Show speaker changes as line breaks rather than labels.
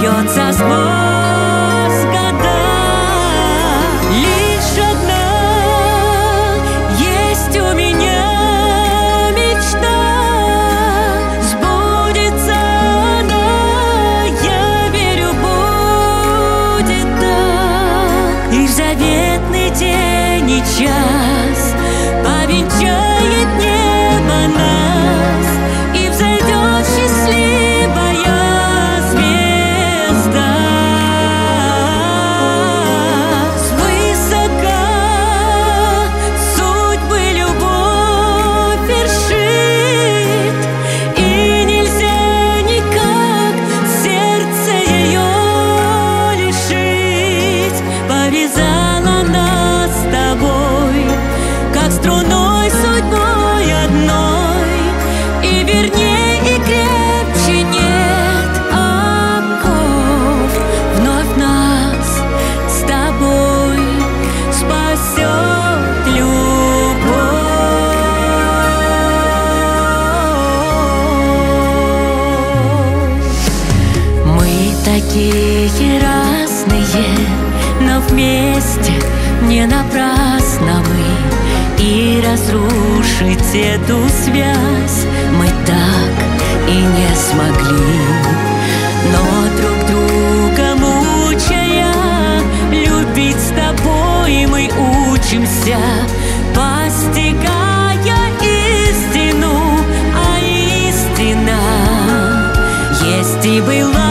льется сквозь года. Лишь одна есть у меня мечта, сбудется она, я верю, будет так. И в заветный день и час повенчает небо нас, и взойдет счастливая звезда. Свысока судьбы любовь вершит, и нельзя никак сердце ее лишить. Повязала нас с тобой, как струной судьбой одной, и верней и крепче нет оков. Вновь нас с тобой спасет любовь. Мы такие разные, но вместе не напрасно мы, и разрушить эту связь мы так и не смогли. Но друг друга мучая, любить с тобой мы учимся, постигая истину, а истина есть и была.